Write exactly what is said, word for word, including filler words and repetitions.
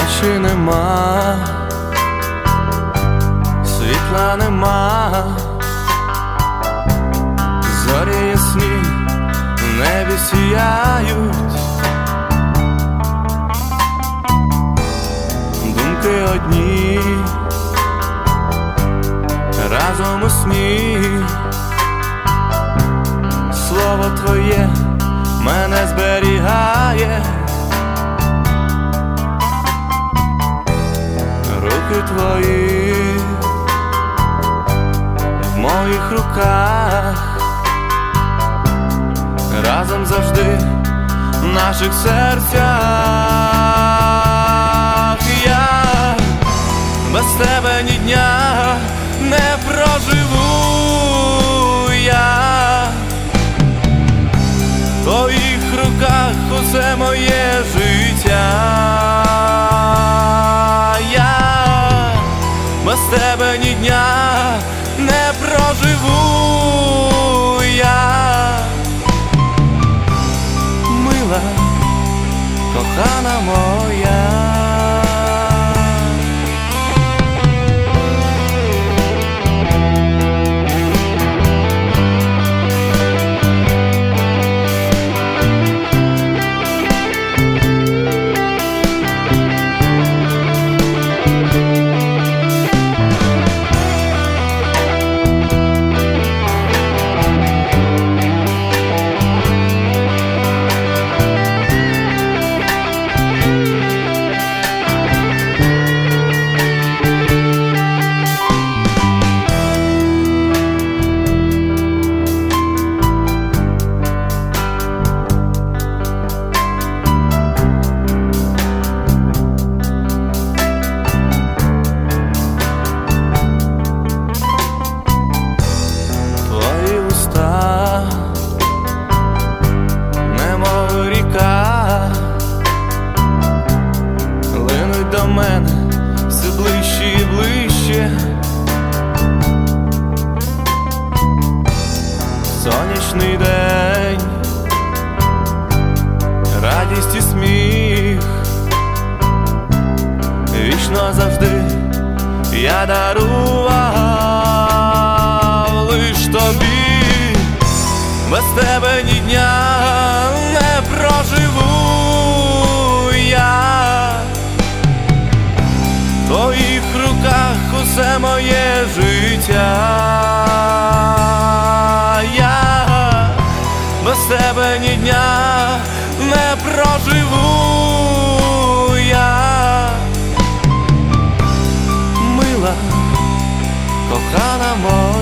Ночі нема, світла нема, зорі ясні в небі сіяють, думки одні, разом у сні. Слово твоє мене зберігає, руки твої в моїх руках, разом завжди в наших серцях. Я без тебе ні дня не проживу, я в твоїх руках усе моє життя. Я без тебе ні дня не проживу, я мила, кохана моя. Линуть до мене все ближче і ближче, сонячний день, радість і сміх, вічно завжди я дарував лиш тобі. Без тебе ні дня не проживу, я в твоїх руках усе моє життя. Я без тебе ні дня не проживу, я мила, кохана моя.